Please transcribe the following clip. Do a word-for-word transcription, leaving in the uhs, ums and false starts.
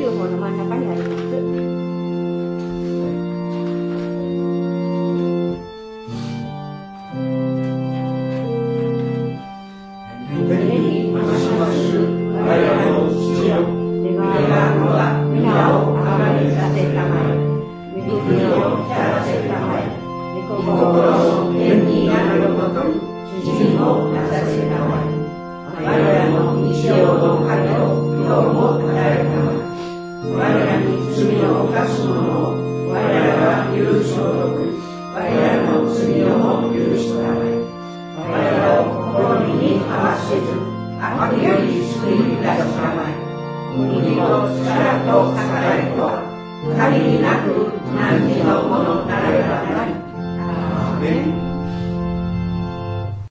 ゅうほんの真ん中にあります。 限りなく何時のものならばなり。アーメン。